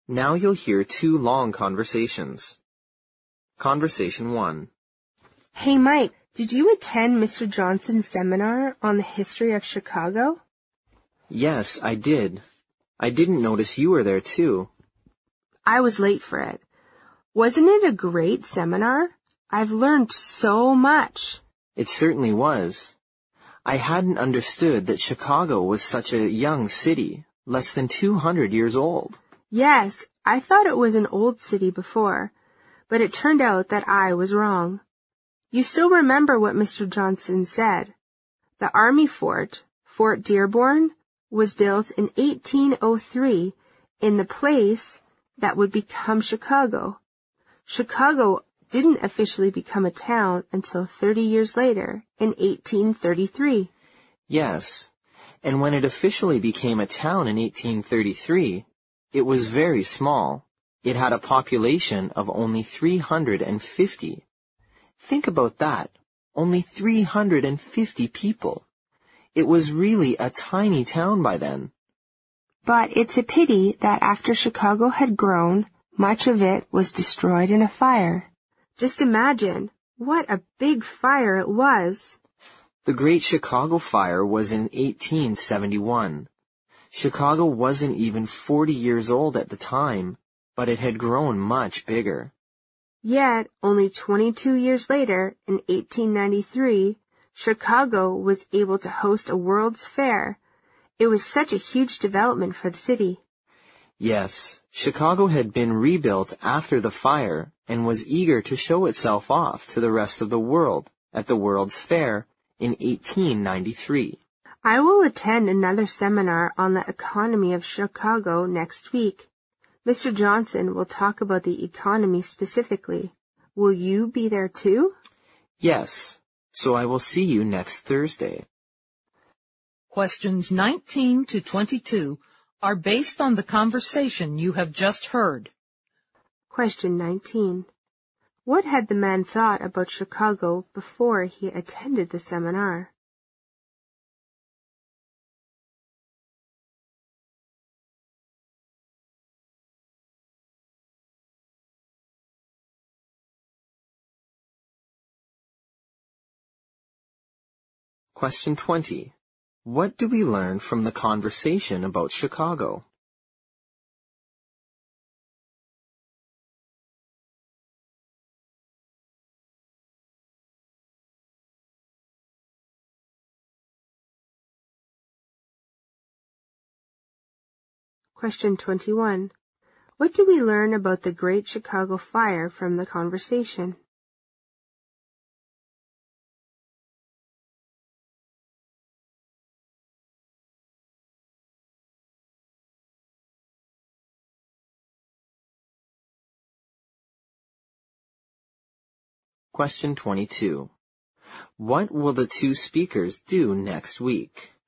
Now you'll hear two long conversations. Conversation 1. Hey, Mike, did you attend Mr. Johnson's seminar on the history of Chicago? Yes, I did. I didn't notice you were there too. I was late for it. Wasn't it a great seminar? I've learned so much. It certainly was. I hadn't understood that Chicago was such a young city, less than 200 years old. Yes, I thought it was an old city before, but it turned out that I was wrong. You still remember what Mr. Johnson said. The Army Fort, Fort Dearborn, was built in 1803 in the place that would become Chicago. Chicago didn't officially become a town until 30 years later, in 1833. Yes, and when it officially became a town in 1833, it was very small. It had a population of only 350. Think about that. Only 350 people. It was really a tiny town by then. But it's a pity that after Chicago had grown, much of it was destroyed in a fire. Just imagine what a big fire it was. The Great Chicago Fire was in 1871. Chicago wasn't even 40 years old at the time, but it had grown much bigger. Yet, only 22 years later, in 1893, Chicago was able to host a World's Fair. It was such a huge development for the city. Yes, Chicago had been rebuilt after the fire and was eager to show itself off to the rest of the world at the World's Fair in 1893. I will attend another seminar on the economy of Chicago next week. Mr. Johnson will talk about the economy specifically. Will you be there too? Yes, so I will see you next Thursday. Questions 19 to 22 are based on the conversation you have just heard. Question 19. What had the man thought about Chicago before he attended the seminar? Question 20. What do we learn from the conversation about Chicago? Question 21. What do we learn about the Great Chicago Fire from the conversation? Question 22. What will the two speakers do next week?